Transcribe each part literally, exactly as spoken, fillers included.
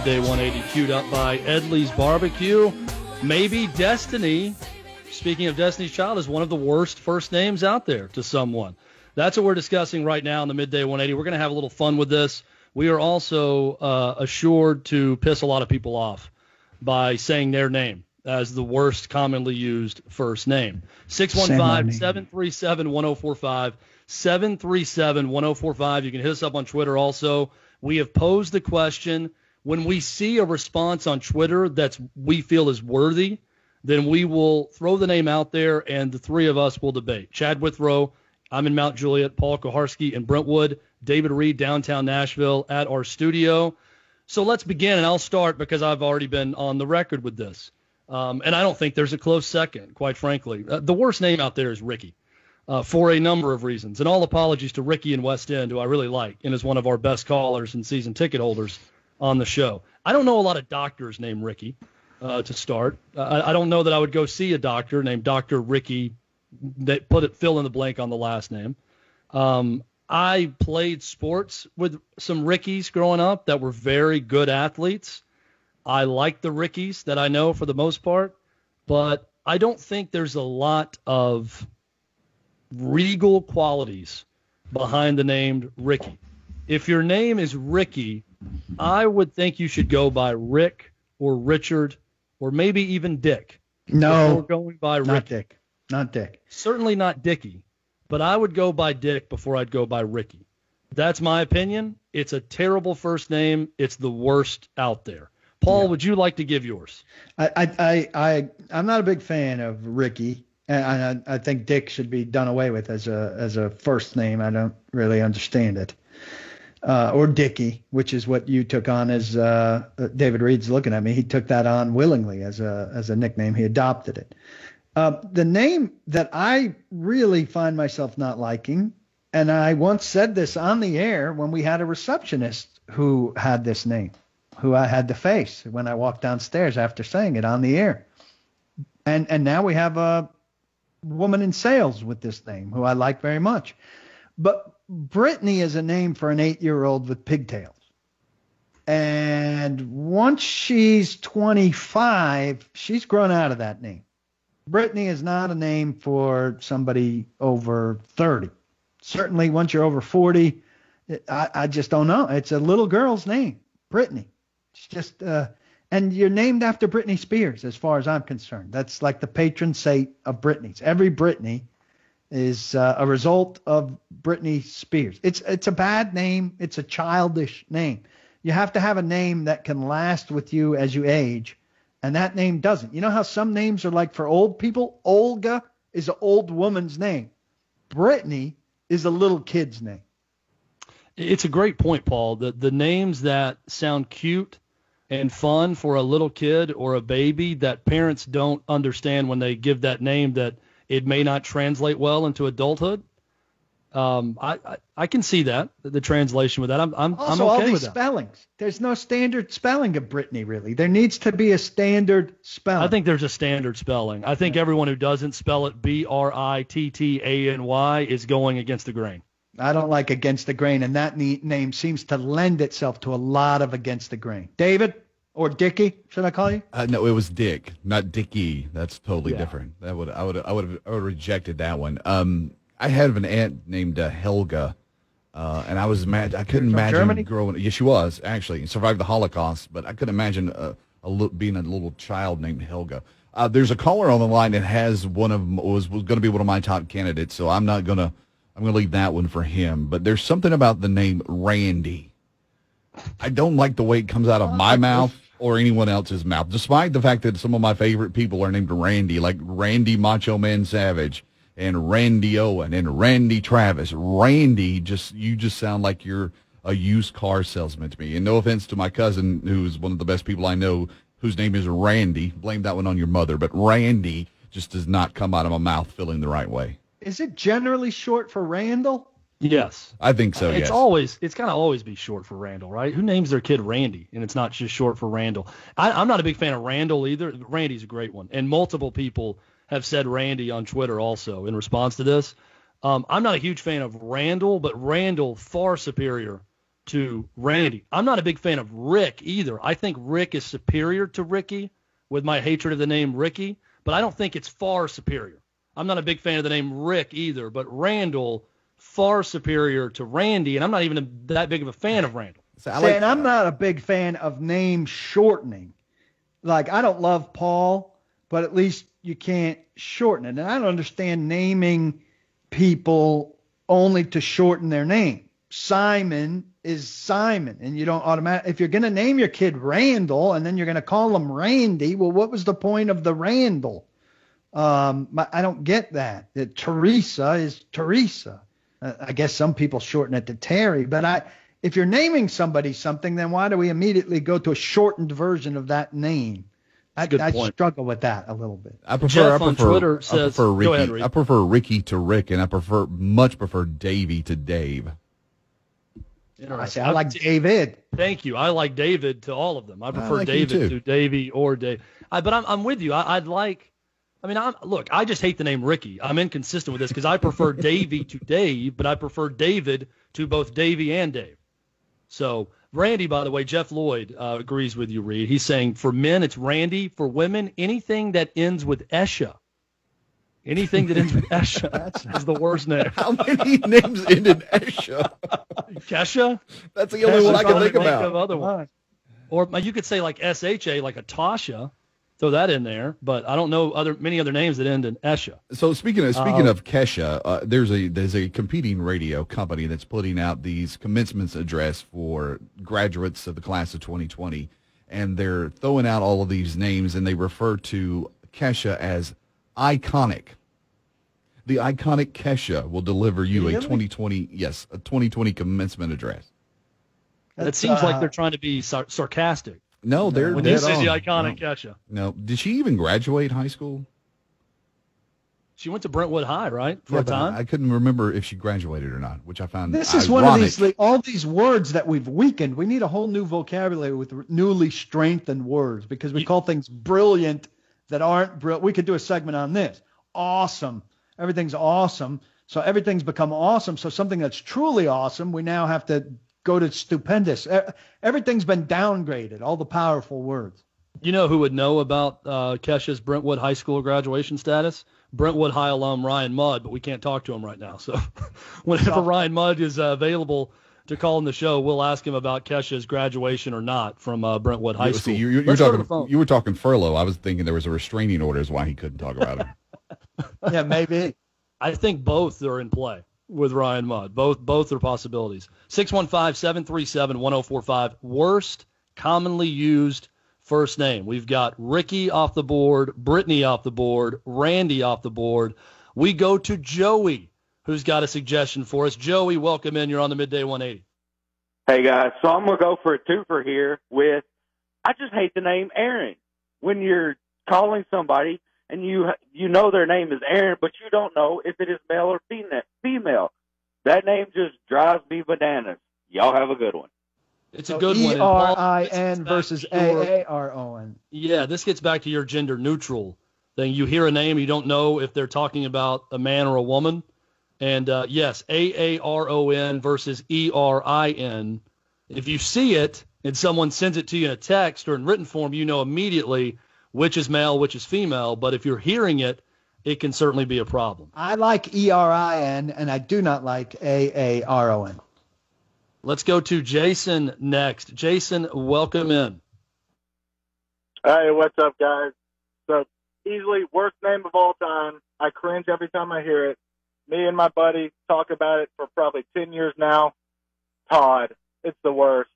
Midday one eighty queued up by Edley's Barbecue. Maybe Destiny, speaking of Destiny's Child, is one of the worst first names out there to someone. That's what we're discussing right now in the Midday one eighty. We're going to have a little fun with this. We are also uh, assured to piss a lot of people off by saying their name as the worst commonly used first name. six one five, seven three seven, one oh four five, seven three seven, one oh four five. You can hit us up on Twitter also. We have posed the question. When we see a response on Twitter that's we feel is worthy, then we will throw the name out there, and the three of us will debate. Chad Withrow, I'm in Mount Juliet, Paul Koharski in Brentwood, David Reed, downtown Nashville, at our studio. So let's begin, and I'll start because I've already been on the record with this. Um, and I don't think there's a close second, quite frankly. Uh, the worst name out there is Ricky uh, for a number of reasons. And all apologies to Ricky in West End, who I really like and is one of our best callers and season ticket holders on the show. I don't know a lot of doctors named Ricky uh, to start. Uh, I, I don't know that I would go see a doctor named Doctor Ricky that put it fill in the blank on the last name. Um, I played sports with some Rickies growing up that were very good athletes. I like the Rickies that I know for the most part, but I don't think there's a lot of regal qualities behind the name Ricky. If your name is Ricky, I would think you should go by Rick or Richard or maybe even Dick. No, going by not Ricky. Dick. Not Dick. Certainly not Dickie, but I would go by Dick before I'd go by Ricky. That's my opinion. It's a terrible first name. It's the worst out there. Paul, yeah. Would you like to give yours? I, I, I, I I'm not a big fan of Ricky, and I, I think Dick should be done away with as a as a first name. I don't really understand it. Uh, or Dickie, which is what you took on as uh, David Reed's looking at me. He took that on willingly as a as a nickname. He adopted it. Uh, the name that I really find myself not liking, and I once said this on the air when we had a receptionist who had this name, who I had to face when I walked downstairs after saying it on the air. And and now we have a woman in sales with this name who I like very much. But Brittany is a name for an eight-year-old with pigtails. And once she's twenty-five, she's grown out of that name. Brittany is not a name for somebody over thirty. Certainly once you're over forty, I, I just don't know. It's a little girl's name, Brittany. It's just, uh, and you're named after Britney Spears, as far as I'm concerned. That's like the patron saint of Britneys. Every Britney is uh, a result of Britney Spears. It's it's a bad name. It's a childish name. You have to have a name that can last with you as you age, and that name doesn't. You know how some names are like for old people? Olga is an old woman's name. Brittany is a little kid's name. It's a great point, Paul. The the names that sound cute and fun for a little kid or a baby that parents don't understand when they give that name, that it may not translate well into adulthood. Um, I, I, I can see that, the translation with that. I'm I'm, also, I'm okay all these with that. spellings. There's no standard spelling of Brittany, really. There needs to be a standard spelling. I think there's a standard spelling. I think yeah. everyone who doesn't spell it B R I T T A N Y is going against the grain. I don't like against the grain, and that ne- name seems to lend itself to a lot of against the grain. David? Or Dickie, should I call you? Uh, no, it was Dick, not Dickie. That's totally yeah. different. That would I would I would have I would have rejected that one. Um, I had an aunt named uh, Helga, uh, and I was mad. I couldn't From imagine Germany? growing. Yes, she was actually survived the Holocaust, but I couldn't imagine a, a li- being a little child named Helga. Uh, there's a caller on the line that has one of was was going to be one of my top candidates, so I'm not gonna I'm gonna leave that one for him. But there's something about the name Randy. I don't like the way it comes out of my mouth or anyone else's mouth, despite the fact that some of my favorite people are named Randy, like Randy Macho Man Savage and Randy Owen and Randy Travis. Randy, just you just sound like you're a used car salesman to me. And no offense to my cousin, who's one of the best people I know, whose name is Randy. Blame that one on your mother. But Randy just does not come out of my mouth feeling the right way. Is it generally short for Randall? Yes. I think so, it's yes. always it's kind of always be short for Randall, right? Who names their kid Randy and it's not just short for Randall? I, I'm not a big fan of Randall either. Randy's a great one. And multiple people have said Randy on Twitter also in response to this. Um, I'm not a huge fan of Randall, but Randall far superior to Randy. I'm not a big fan of Rick either. I think Rick is superior to Ricky with my hatred of the name Ricky, but I don't think it's far superior. I'm not a big fan of the name Rick either, but Randall, far superior to Randy, and I'm not even a, that big of a fan of Randall. So I like, See, and I'm not a big fan of name shortening. Like, I don't love Paul, but at least you can't shorten it. And I don't understand naming people only to shorten their name. Simon is Simon, and you don't automatically, if you're going to name your kid Randall and then you're going to call him Randy, well, what was the point of the Randall? Um, I don't get that. That Teresa is Teresa. Uh, I guess some people shorten it to Terry, but I, if you're naming somebody something, then why do we immediately go to a shortened version of that name? I, I struggle with that a little bit. I prefer, Jeff I prefer, on Twitter says, I prefer Ricky. Go ahead, Rick. I prefer Ricky to Rick, and I prefer much prefer Davey to Dave. I say I like David. Thank you. I like David to all of them. I prefer I like David to Davey or Dave. I, but I'm I'm with you. I, I'd like. I mean, I'm, look, I just hate the name Ricky. I'm inconsistent with this because I prefer Davey to Dave, but I prefer David to both Davey and Dave. So Randy, by the way, Jeff Lloyd uh, agrees with you, Reed. He's saying for men it's Randy. For women, anything that ends with Esha. Anything that ends with Esha is the worst name. How many names end in Esha? Kesha? That's the only one I can think about. Of other ones. Or you could say like S H A, like a Tasha. Throw that in there, but I don't know other many other names that end in Esha. So speaking of speaking uh, of Kesha, uh, there's a there's a competing radio company that's putting out these commencement address for graduates of the class of twenty twenty, and they're throwing out all of these names, and they refer to Kesha as iconic. The iconic Kesha will deliver you really? a twenty twenty yes a twenty twenty commencement address. It seems uh, like they're trying to be sar- sarcastic. No, they're when dead you say on. the iconic no. Kesha. No, did she even graduate high school? She went to Brentwood High, right, for yeah, a time. I couldn't remember if she graduated or not, which I found This is ironic. one of these like, all these words that we've weakened. We need a whole new vocabulary with newly strengthened words because we call things brilliant that aren't brilliant. We could do a segment on this. Awesome. Everything's awesome. So everything's become awesome. So something that's truly awesome, we now have to go to stupendous. Everything's been downgraded, all the powerful words. You know who would know about uh, Kesha's Brentwood High School graduation status? Brentwood High alum Ryan Mudd, but we can't talk to him right now. So whenever Ryan Mudd is uh, available to call in the show, we'll ask him about Kesha's graduation or not from uh, Brentwood High you, School. See, you, you're talking, you were talking furlough. I was thinking there was a restraining order is why he couldn't talk about it. Yeah, maybe. I think both are in play with Ryan Mudd. Both both are possibilities. six one five, seven three seven, one oh four five. Worst commonly used first name. We've got Ricky off the board, Brittany off the board, Randy off the board. We go to Joey, who's got a suggestion for us. Joey, welcome in. You're on the Midday one eighty. Hey, guys. So I'm going to go for a twofer here with, I just hate the name Aaron. When you're calling somebody and you you know their name is Aaron, but you don't know if it is male or female. That name just drives me bananas. Y'all have a good one. It's a good one. E R I N versus A A R O N. Yeah, this gets back to your gender neutral thing. You hear a name, you don't know if they're talking about a man or a woman. And, uh, yes, A A R O N versus E R I N. If you see it and someone sends it to you in a text or in written form, you know immediately which is male, which is female. But if you're hearing it, it can certainly be a problem. I like E R I N, and I do not like A A R O N. Let's go to Jason next. Jason, welcome in. Hey, what's up, guys? So, easily worst name of all time. I cringe every time I hear it. Me and my buddy talk about it for probably ten years now. Todd. It's the worst.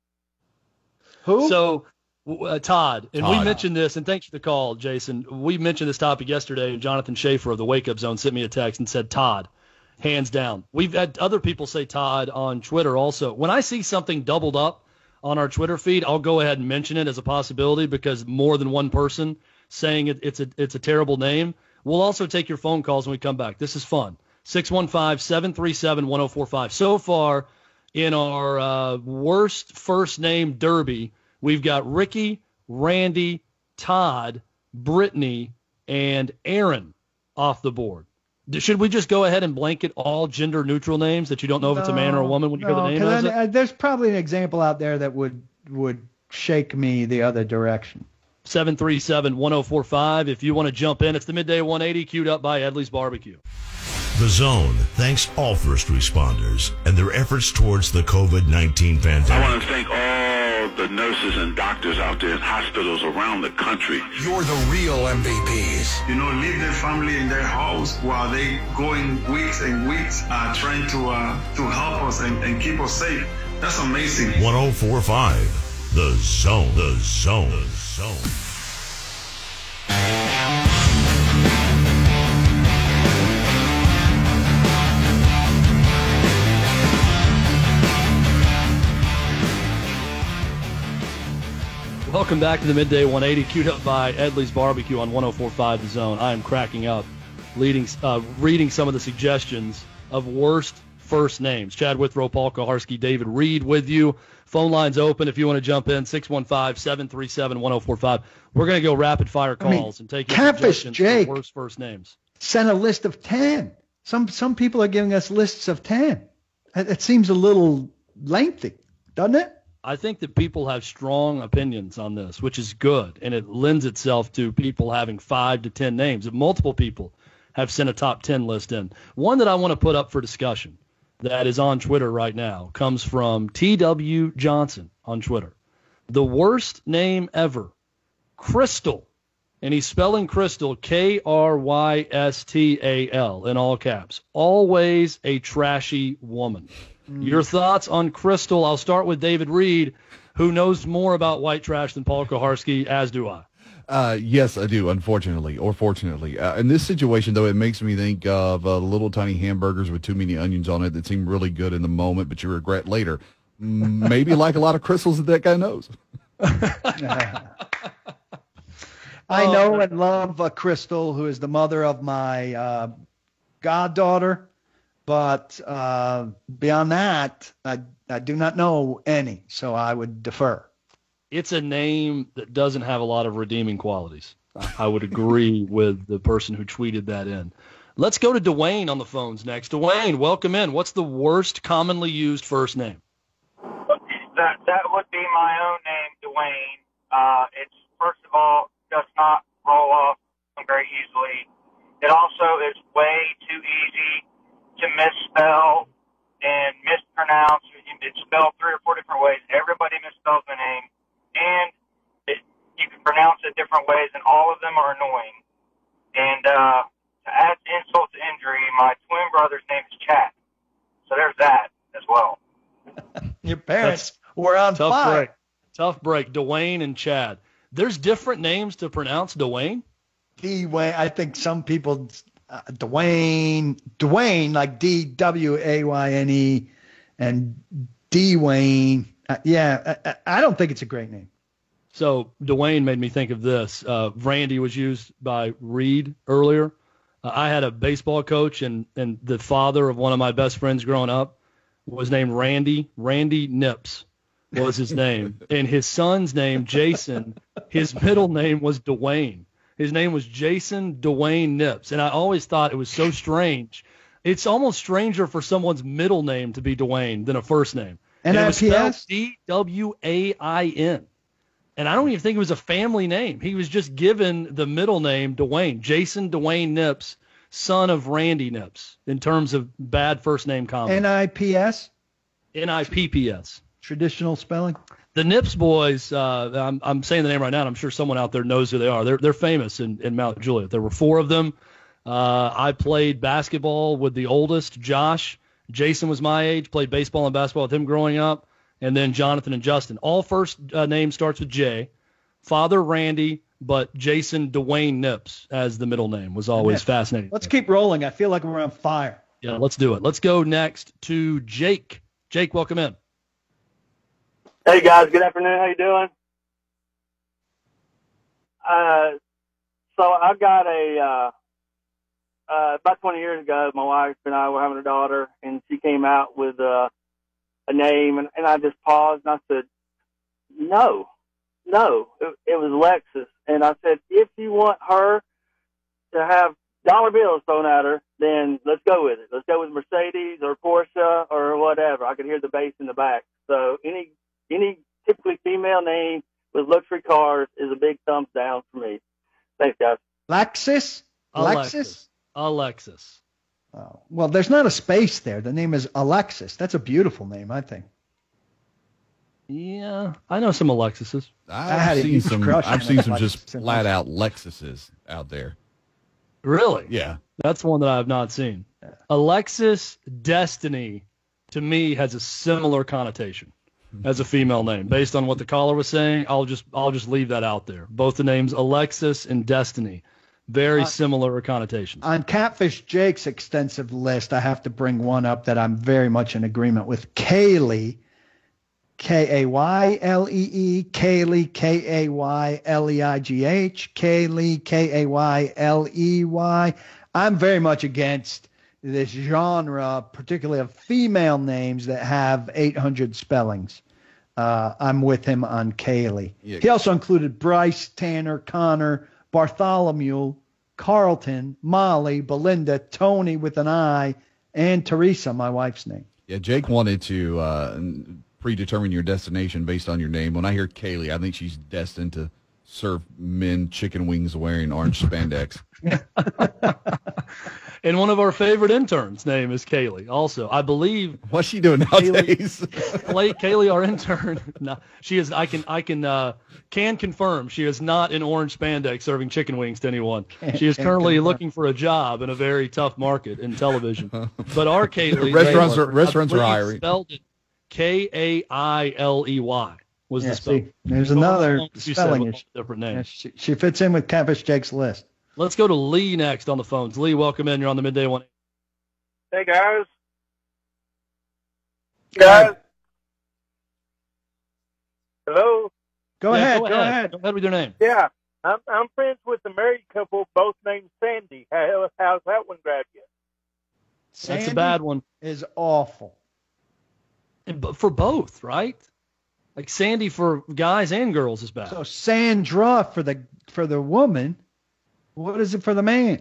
Who? So, uh, Todd. And Todd. we mentioned this, and thanks for the call, Jason. We mentioned this topic yesterday, and Jonathan Schaefer of the Wake Up Zone sent me a text and said Todd. Hands down. We've had other people say Todd on Twitter also. When I see something doubled up on our Twitter feed, I'll go ahead and mention it as a possibility because more than one person saying it, it's a it's a terrible name. We'll also take your phone calls when we come back. This is fun. six one five, seven three seven, one oh four five. So far in our uh, worst first name derby, we've got Ricky, Randy, Todd, Brittany, and Aaron off the board. Should we just go ahead and blanket all gender-neutral names that you don't know if no, it's a man or a woman when you no, hear the name? 'cause Of I, I, there's probably an example out there that would would shake me the other direction. seven three seven, one oh four five. If you want to jump in, it's the Midday one eighty, queued up by Edley's Barbecue. The Zone thanks all first responders and their efforts towards the COVID nineteen pandemic. I want to thank all the nurses and doctors out there in hospitals around the country. You're the real M V Ps. You know, leave their family in their house while they going weeks and weeks uh, trying to uh, to help us and, and keep us safe. That's amazing. one oh four point five, The Zone, The Zone, The Zone. Welcome back to the Midday one eighty, queued up by Edley's Barbecue on one oh four point five The Zone. I am cracking up, leading, uh, reading some of the suggestions of worst first names. Chad Withrow, Paul Koharski, David Reed with you. Phone lines open if you want to jump in, six one five, seven three seven, one oh four five. We're going to go rapid-fire calls I mean, and take your Catfish suggestions Jake for worst first names. Sent a list of ten. Some, some people are giving us lists of ten. It, it seems a little lengthy, doesn't it? I think that people have strong opinions on this, which is good, and it lends itself to people having five to ten names. If multiple people have sent a top ten list in. One that I want to put up for discussion that is on Twitter right now comes from T W Johnson on Twitter. The worst name ever, Crystal, and he's spelling Crystal K R Y S T A L in all caps. Always a trashy woman. Your thoughts on Crystal? I'll start with David Reed, who knows more about white trash than Paul Koharski, as do I. Uh, yes, I do, unfortunately, or fortunately. Uh, in this situation, though, it makes me think of uh, little tiny hamburgers with too many onions on it that seem really good in the moment, but you regret later. Maybe like a lot of crystals that that guy knows. I know and love uh, Crystal, who is the mother of my uh, goddaughter. But uh, beyond that, I, I do not know any, so I would defer. It's a name that doesn't have a lot of redeeming qualities. I would agree with the person who tweeted that in. Let's go to Dwayne on the phones next. Dwayne, welcome in. What's the worst commonly used first name? That that would be my own name, Dwayne. Uh, it's, first of all, does not roll off very easily. It also is way too easy to misspell and mispronounce. It's spelled three or four different ways. Everybody misspells the name, and it, you can pronounce it different ways, and all of them are annoying. And uh, to add insult to injury, my twin brother's name is Chad. So there's that as well. Your parents That's were on tough fire. Break. Tough break. Dwayne and Chad. There's different names to pronounce Dwayne? Dwayne. I think some people... Uh, Dwayne, Dwayne, like D W A Y N E, and Dwayne. Uh, yeah, I, I don't think it's a great name. So Dwayne made me think of this. Uh, Randy was used by Reed earlier. Uh, I had a baseball coach, and, and the father of one of my best friends growing up was named Randy. Randy Nips was his name. And his son's name, Jason, his middle name was Dwayne. His name was Jason Dwayne Nips, and I always thought it was so strange. It's almost stranger for someone's middle name to be Dwayne than a first name. And, and it was spelled D W A I N. And I don't even think it was a family name. He was just given the middle name Dwayne, Jason Dwayne Nips, son of Randy Nips, in terms of bad first name combo. N I P S? N I P P S. Traditional spelling? The Nips boys, uh, I'm, I'm saying the name right now, and I'm sure someone out there knows who they are. They're they're famous in, in Mount Juliet. There were four of them. Uh, I played basketball with the oldest, Josh. Jason was my age, played baseball and basketball with him growing up. And then Jonathan and Justin. All first uh, name starts with J. Father Randy, but Jason Dwayne Nips as the middle name was always yeah. fascinating. Let's keep rolling. I feel like we're on fire. Yeah, let's do it. Let's go next to Jake. Jake, welcome in. Hey, guys. Good afternoon. How you doing? Uh, so I got a, uh, uh, about twenty years ago, my wife and I were having a daughter, and she came out with uh, a name, and, and I just paused, and I said, no, no, it, it was Lexus. And I said, if you want her to have dollar bills thrown at her, then let's go with it. Let's go with Mercedes or Porsche or whatever. I could hear the bass in the back. So any any typically female name with luxury cars is a big thumbs down for me. Thanks, guys. Lexus? Alexis. Alexis. Oh, well, there's not a space there. The name is Alexis. That's a beautiful name, I think. Yeah, I know some Alexises. I've I had a seen huge some. crush I've on seen some Alexis just in flat out Lexuses out there. Really? Yeah. That's one that I have not seen. Alexis Destiny, to me, has a similar connotation as a female name. Based on what the caller was saying, I'll just I'll just leave that out there. Both the names Alexis and Destiny, very Uh, similar connotations. On Catfish Jake's extensive list, I have to bring one up that I'm very much in agreement with. Kaylee, K A Y L E E, Kaylee, K A Y L E I G H, Kaylee, K A Y L E Y. I'm very much against this genre, particularly of female names that have eight hundred spellings. Uh, I'm with him on Kaylee. Yeah. He also included Bryce, Tanner, Connor, Bartholomew, Carlton, Molly, Belinda, Tony with an I, and Teresa, my wife's name. Yeah, Jake wanted to uh, predetermine your destination based on your name. When I hear Kaylee, I think she's destined to serve men chicken wings wearing orange spandex. And one of our favorite interns' name is Kaylee. Also, I believe. What's she doing nowadays? Kaylee, Kaylee, our intern. No, she is. I can. I can. Uh, can confirm she is not in orange spandex serving chicken wings to anyone. She is currently confirm. looking for a job in a very tough market in television. But our Kaylee. Restaurants are- I restaurants are believe hiring. Spelled it K A I L E Y was Yeah, the spelling. see, there's So another you said spelling with issue. all different Yeah, names. she, she fits in with Catfish Jake's list. Let's go to Lee next on the phones. Lee, welcome in. You're on the midday one. Hey, guys. Guys. Hello? Go Yeah, ahead. Go, Go ahead. ahead. Go ahead with your name. Yeah, I'm I'm friends with a married couple, both named Sandy. How, how's that one grab you? That's Sandy a bad one. is awful. And, but for both, right? Like Sandy for guys and girls is bad. So Sandra for the for the woman. What is it for the man?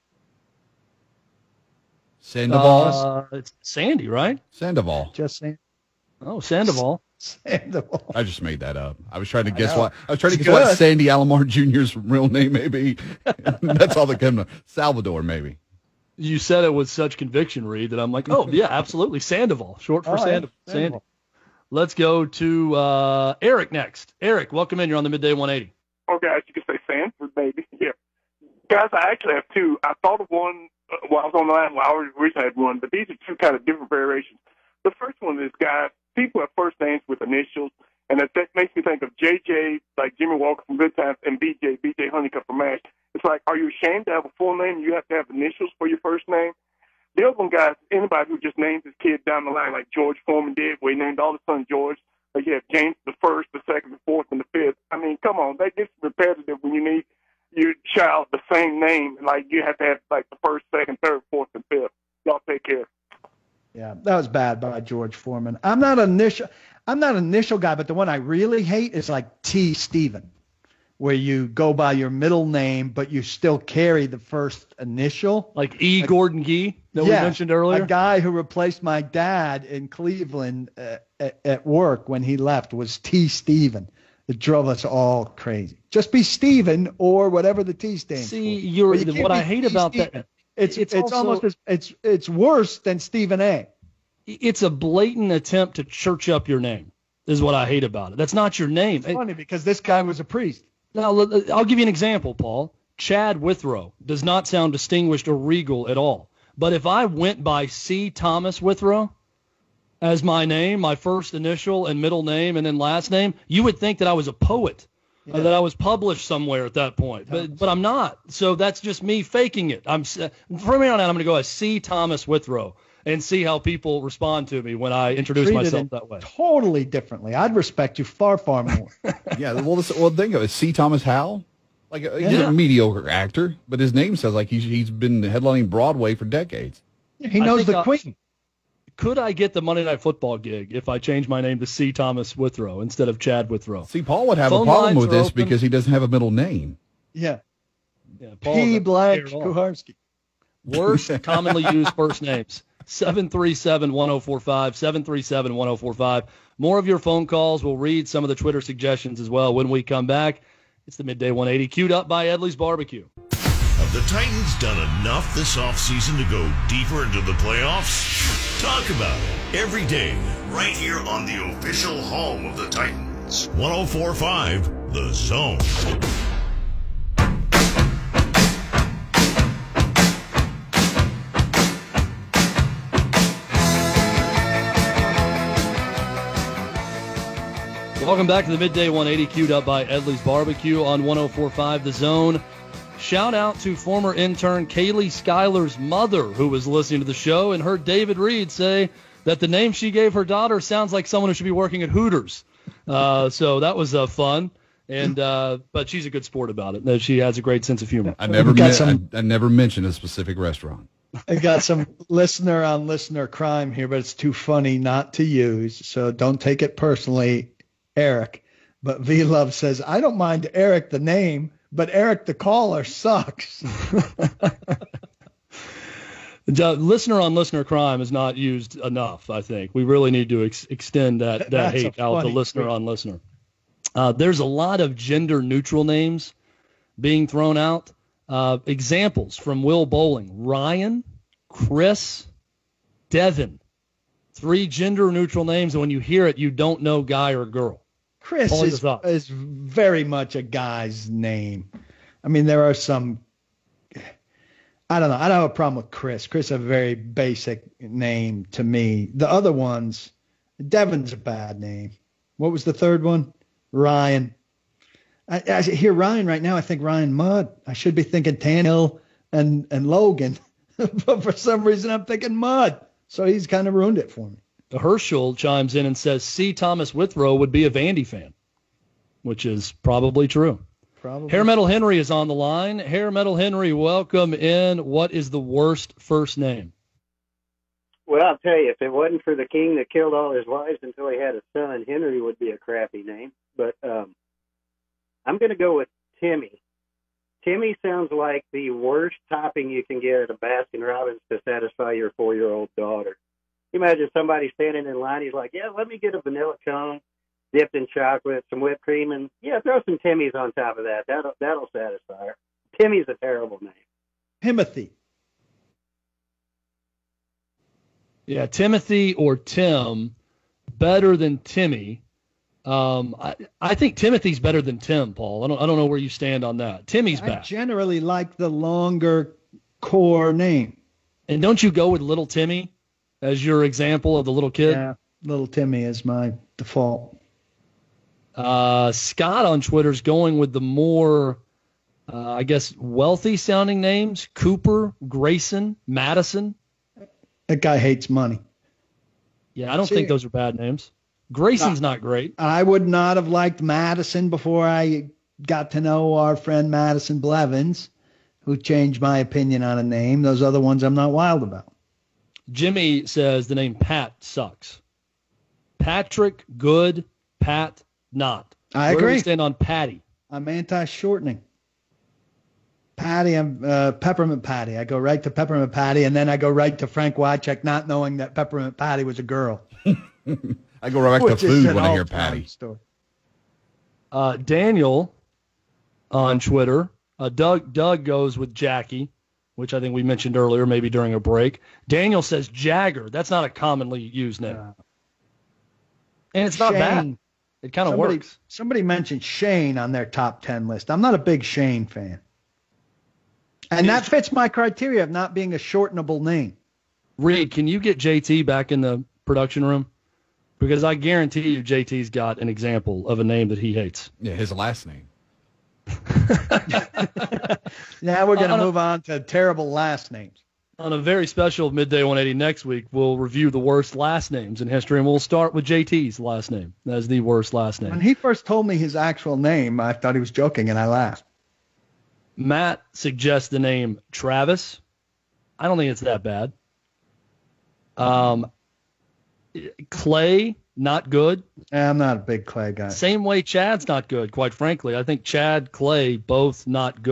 Sandoval. Uh, it's Sandy, right? Sandoval. Just saying. Oh, Sandoval. Sandoval. I just made that up. I was trying to I guess know. what I was trying to It's guess what good. Sandy Alomar Junior's real name may be. That's all that came to Salvador, maybe. You said it with such conviction, Reed, that I'm like, oh, yeah, absolutely. Sandoval, short for Oh, yeah, Sandoval. Sandy. Sandoval. Let's go to uh, Eric next. Eric, welcome in. You're on the midday one eighty. Oh, guys, you can say Sanford, maybe. Yeah. Guys, I actually have two. I thought of one uh, while I was on the line. Well, I always wish I had one, but these are two kind of different variations. The first one is, guys, people have first names with initials, and that, that makes me think of J J, like Jimmy Walker from Good Times, and B J, B J Honeycutt from MASH. It's like, are you ashamed to have a full name? You have to have initials for your first name. The other one, guys, anybody who just names his kid down the line, like George Foreman did, where he named all his sons George. Like you have James the first, the second, the fourth, and the fifth. I mean, come on, that gets repetitive when you need your child the same name. Like you have to have like the first, second, third, fourth, and fifth. Y'all take care. Yeah, that was bad by George Foreman. I'm not an initial. I'm not an initial guy, but the one I really hate is like T. Stephen, where you go by your middle name, but you still carry the first initial. Like E. Like, Gordon Gee that yeah, we mentioned earlier? A guy who replaced my dad in Cleveland uh, at, at work when he left was T. Stephen. It drove us all crazy. Just be Stephen or whatever the T stands See, for. you're, you what I hate T. about Stephen. that, it's it's, it's it's also, almost as, it's it's worse than Stephen A. It's a blatant attempt to church up your name is what I hate about it. That's not your name. It's funny because this guy was a priest. Now, I'll give you an example, Paul. Chad Withrow does not sound distinguished or regal at all. But if I went by C. Thomas Withrow as my name, my first initial and middle name and then last name, you would think that I was a poet, yeah. or that I was published somewhere at that point. Thomas. But but I'm not. So that's just me faking it. I'm from here on out, I'm going to go as C. Thomas Withrow and see how people respond to me when I introduce myself that way. Totally differently. I'd respect you far, far more. yeah, well, this, well, think of it. C. Thomas Howell, like he's yeah. a mediocre actor, but his name says like he's he's been headlining Broadway for decades. Yeah, he knows the I'll, Queen. Could I get the Monday Night Football gig if I change my name to C. Thomas Withrow instead of Chad Withrow? See, Paul would have Phone a problem with this open. because he doesn't have a middle name. Yeah. Yeah, Paul P. Blank Kuharski. Worst commonly used first names. seven three seven, one oh four five, seven three seven, one oh four five. More of your phone calls. We'll read some of the Twitter suggestions as well when we come back. It's the Midday one eighty, queued up by Edley's Barbecue. Have the Titans done enough this offseason to go deeper into the playoffs? Talk about it every day, right here on the official home of the Titans. one oh four point five, The Zone. Welcome back to the Midday one eighty, queued up by Edley's Barbecue on one oh four point five The Zone. Shout out to former intern Kaylee Schuyler's mother, who was listening to the show and heard David Reed say that the name she gave her daughter sounds like someone who should be working at Hooters. Uh, so that was uh, fun. And uh, but she's a good sport about it. She has a great sense of humor. I never, me- some, I, I never mentioned a specific restaurant. I got some listener on listener crime here, but it's too funny not to use. So don't take it personally, Eric. But V Love says, I don't mind Eric the name, but Eric the caller sucks. Listener on listener crime is not used enough, I think. We really need to ex- extend that, that hate out to listener on listener. Uh, there's a lot of gender neutral names being thrown out. Uh, examples from Will Bowling: Ryan, Chris, Devin. Three gender neutral names, and when you hear it, you don't know guy or girl. Chris is, is very much a guy's name. I mean, there are some, I don't know. I don't have a problem with Chris. Chris is a very basic name to me. The other ones, Devin's a bad name. What was the third one? Ryan. I, I hear Ryan right now. I think Ryan Mudd. I should be thinking Tannehill and, and Logan. But for some reason, I'm thinking Mudd. So he's kind of ruined it for me. Herschel chimes in and says C. Thomas Withrow would be a Vandy fan, which is probably true. Probably. Hair Metal Henry is on the line. Hair Metal Henry, welcome in. What is the worst first name? Well, I'll tell you, if it wasn't for the king that killed all his wives until he had a son, Henry would be a crappy name. But um, I'm going to go with Timmy. Timmy sounds like the worst topping you can get at a Baskin-Robbins to satisfy your four-year-old daughter. You imagine somebody standing in line, he's like, yeah, let me get a vanilla cone dipped in chocolate, some whipped cream, and, yeah, throw some Timmy's on top of that. That'll, that'll satisfy her. Timmy's a terrible name. Timothy. Yeah, Timothy or Tim, better than Timmy. Um, I, I think Timothy's better than Tim, Paul. I don't I don't know where you stand on that. Timmy's I bad. generally like the longer core name. And don't you go with Little Timmy as your example of the little kid? Yeah, Little Timmy is my default. Uh, Scott on Twitter's going with the more, uh, I guess, wealthy-sounding names. Cooper, Grayson, Madison. That guy hates money. Yeah, I don't See, think those are bad names. Grayson's uh, not great. I would not have liked Madison before I got to know our friend Madison Blevins, who changed my opinion on a name. Those other ones I'm not wild about. Jimmy says the name Pat sucks. Patrick, good. Pat, not. I Where agree. do we stand on Patty? I'm anti-shortening. Patty, I'm uh, Peppermint Patty. I go right to Peppermint Patty, and then I go right to Frank Wycheck, not knowing that Peppermint Patty was a girl. I go right back to food when I hear Patty. Story. Uh, Daniel on Twitter. Uh, Doug Doug goes with Jackie, which I think we mentioned earlier, maybe during a break. Daniel says Jagger. That's not a commonly used name. Uh, and it's not Shane. bad. It kind of Somebody- works. Somebody mentioned Shane on their top ten list. I'm not a big Shane fan. And that fits my criteria of not being a shortenable name. Reed, can you get J T back in the production room? Because I guarantee you J T's got an example of a name that he hates. Yeah, his last name. Now we're going to On a- move on to terrible last names. On a very special Midday one eighty next week, we'll review the worst last names in history, and we'll start with J T's last name. That is the worst last name. When he first told me his actual name, I thought he was joking, and I laughed. Matt suggests the name Travis. I don't think it's that bad. Um, Clay, not good. I'm not a big Clay guy. Same way Chad's not good, quite frankly. I think Chad, Clay, both not good.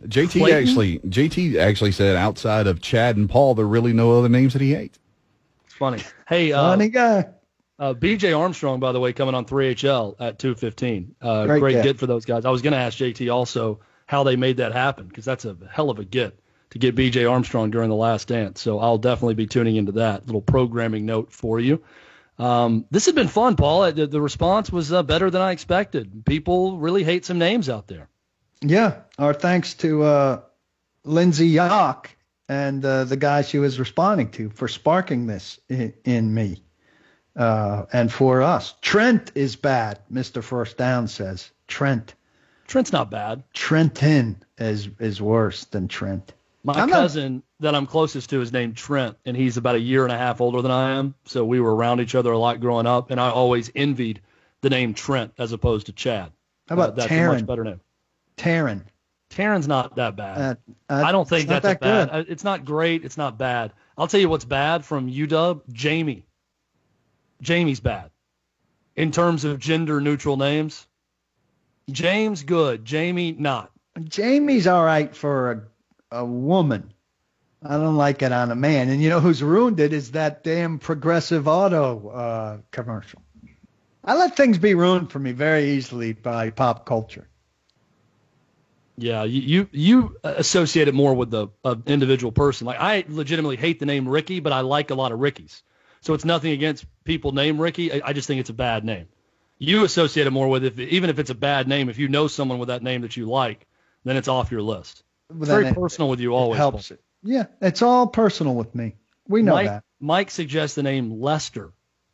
J T Clayton? actually J T actually said outside of Chad and Paul, there are really no other names that he hates. It's funny. Hey, uh, Funny guy. Uh, B J Armstrong, by the way, coming on three H L at two fifteen. Uh, Great great get. get for those guys. I was going to ask J T also how they made that happen, because that's a hell of a get to get B J Armstrong during the Last Dance. So I'll definitely be tuning into that. Little programming note for you. Um, this has been fun, Paul. The, the response was uh, better than I expected. People really hate some names out there. Yeah, our thanks to uh, Lindsay Yock and uh, the guy she was responding to for sparking this in, in me uh, and for us. Trent is bad, Mister First Down says. Trent. Trent's not bad. Trenton is is worse than Trent. My I'm not- cousin that I'm closest to is named Trent, and he's about a year and a half older than I am. So we were around each other a lot growing up, and I always envied the name Trent as opposed to Chad. How about uh, that's a Taryn? much better name. Taryn. Taryn's not that bad. Uh, uh, I don't think it's not that's a that bad. good. uh, It's not great. It's not bad. I'll tell you what's bad from U W. Jamie. Jamie's bad. In terms of gender neutral names, James good. Jamie not. Jamie's all right for a, a woman. I don't like it on a man. And you know who's ruined it is that damn Progressive Auto uh, commercial. I let things be ruined for me very easily by pop culture. Yeah, you you, you associate it more with the uh, individual person. Like, I legitimately hate the name Ricky, but I like a lot of Rickies. So it's nothing against people named Ricky. I, I just think it's a bad name. You associate it more with, if even if it's a bad name, if you know someone with that name that you like, then it's off your list. It's Well, very then it- personal with you it always. helps Paul. it. Yeah, it's all personal with me. We know Mike, that. Mike suggests the name Lester.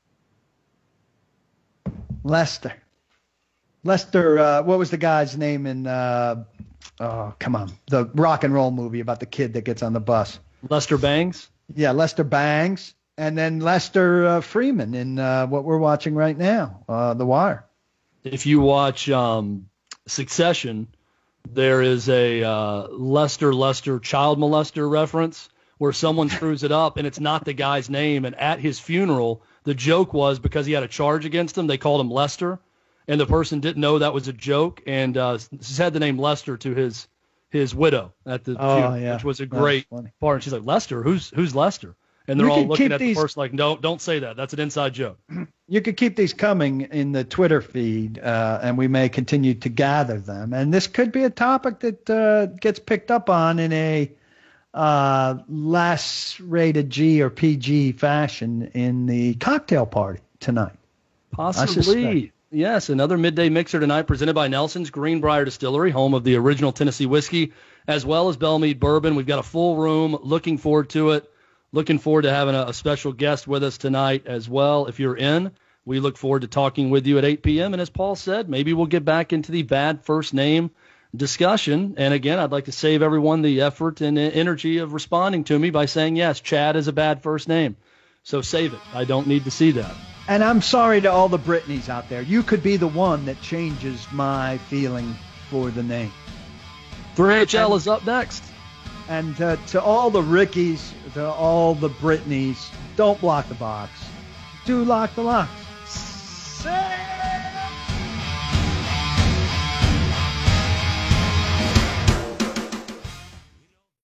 Lester. Lester, uh, what was the guy's name in, uh, oh, come on, the rock and roll movie about the kid that gets on the bus? Lester Bangs? Yeah, Lester Bangs. And then Lester uh, Freeman in uh, what we're watching right now, uh, The Wire. If you watch um, Succession, there is a uh, Lester Lester child molester reference where someone screws it up and it's not the guy's name. And at his funeral, the joke was because he had a charge against him, they called him Lester. And the person didn't know that was a joke and uh, said the name Lester to his his widow at the Oh, funeral, yeah. which was a That's great funny. part. And she's like, Lester? Who's who's Lester? And they're You all can looking keep at these- the person like, no, don't say that. That's an inside joke. You could keep these coming in the Twitter feed, uh, and we may continue to gather them. And this could be a topic that uh, gets picked up on in a uh, less rated G or P G fashion in the cocktail party tonight. Possibly. suspect. Yes, another midday mixer tonight presented by Nelson's Greenbrier Distillery, home of the original Tennessee whiskey, as well as Bellmead Bourbon. We've got a full room. Looking forward to it. Looking forward to having a, a special guest with us tonight as well. If you're in, we look forward to talking with you at eight p.m. And as Paul said, maybe we'll get back into the bad first name discussion. And again, I'd like to save everyone the effort and energy of responding to me by saying, yes, Chad is a bad first name. So save it. I don't need to see that. And I'm sorry to all the Britneys out there. You could be the one that changes my feeling for the name. three H L is up next. And uh, to all the Rickies, to all the Britneys, don't block the box. Do lock the locks. Say